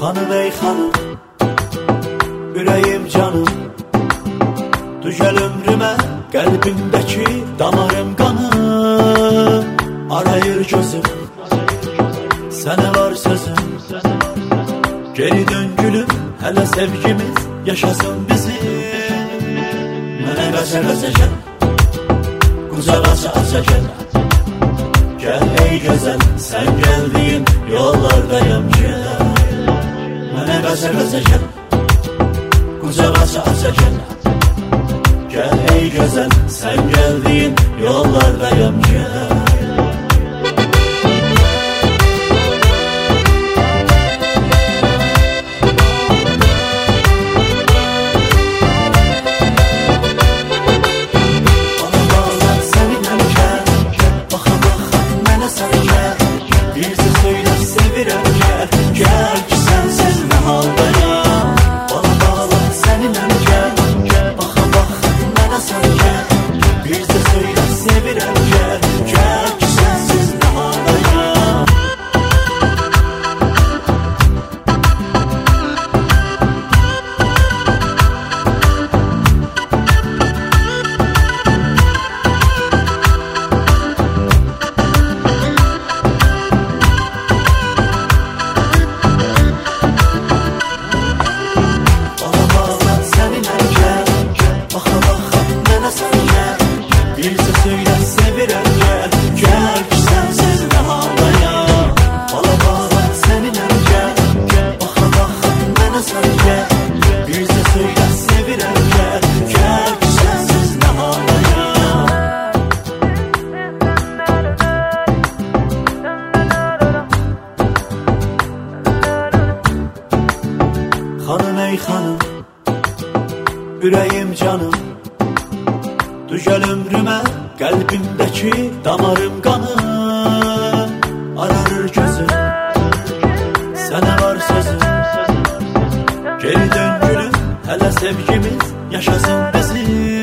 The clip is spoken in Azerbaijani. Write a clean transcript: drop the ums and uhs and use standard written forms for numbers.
Hanım ey hanım, ürəyim canım, düzəl ömrümə, qəlbimdəki damarım qanım. Arayır gözüm, sənə var sözüm, geri dön gülüm, hələ sevgimiz yaşasın bizim. Mənə qəsə gəl, qucaq aça gəl, gəl ey gözəl, sən gəldiyin yollardayım gəl. Mənə qəsə gəl, qucaq aça gəl, gəl ey gözəl, sən gəldiyin yollardayım gəl. Hanım ey hanım, ürəyim canım, düzəl ömrümə, qəlbimdəki damarım qanım. Ararır gözüm, sənə var sözüm, geri dön gülüm, hələ sevgimiz yaşasın bizim.